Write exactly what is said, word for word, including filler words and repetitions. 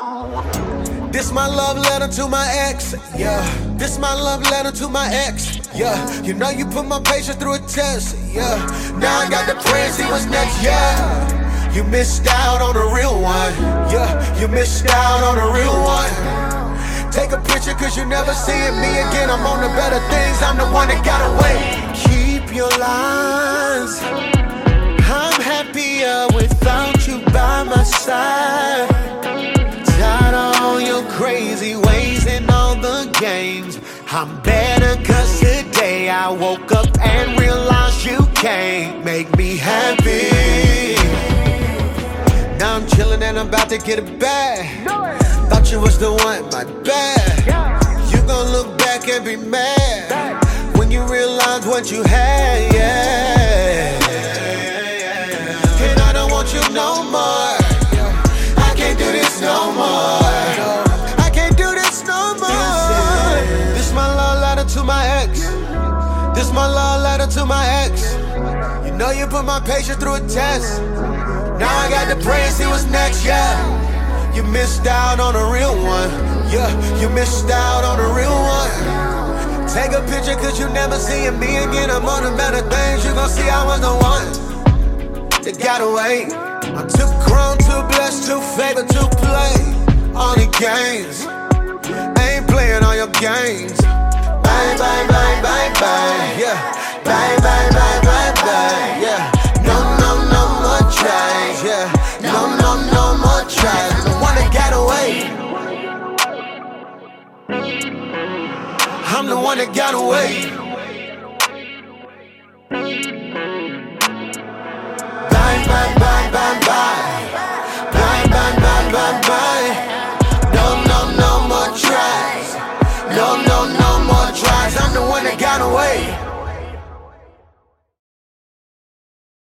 This my love letter to my ex, yeah. This my love letter to my ex, yeah. You know you put my patience through a test, yeah. Now I got to pray and see what's next, yeah. You missed out on a real one, yeah. You missed out on a real one. Take a picture cause you never seeing me again. I'm on the better things, I'm the one that got away. Keep your lines. I'm happier without you by my side. Tired of all your crazy ways and all the games. I'm better cause today I woke up and realized you can't make me happy. Now I'm chillin' and I'm about to get it back. Thought you was the one, my bad. You gon' look back and be mad when you realize what you had, yeah. And I don't want you no more. I can't do this no more. I can't do this no more. This my love letter to my ex. This my love letter to my ex. You know you put my patience through a test. Now I got to pray and see what's next, yeah. You missed out on a real one, yeah. You missed out on a real one. Take a picture cause you never seeing me again. I'm on the better things, you gon' see I was the one that got away. I'm too grown, too blessed, too favored to play all the games. I ain't playing all your games. Bye, bye, bye, bye, bye, yeah. Bye, bye, bye, bye, bye, yeah. No, no, no more tries, yeah. No, no, no more tries. The one that got away. I'm the one that got away. Bye, bye, bye, bye, bye. Bye, bye, bye, bye, bye. No, no, no more tries. No, no, no more tries. I'm the one that got away.